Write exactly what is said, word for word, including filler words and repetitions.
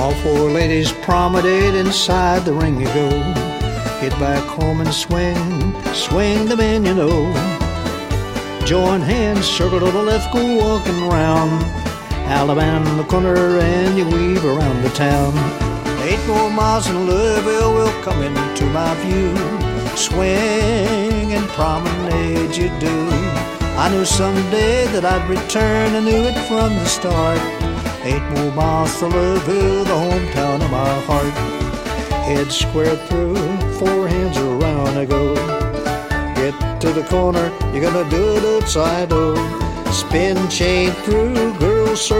All four ladies promenade, inside the ring you go. Get back home and swing, swing the man you know. Join hands, circle to the left, go walking round. Alabama in the corner and you weave around the town. Eight more miles and Louisville will come into my view. Swing and promenade you do. I knew someday that I'd return, I knew it from the start. Eight more miles to Louisville, the hometown of my heart. Head square through, four hands around I go. Get to the corner, you're gonna do it upside down. Spin chain through, girls circle.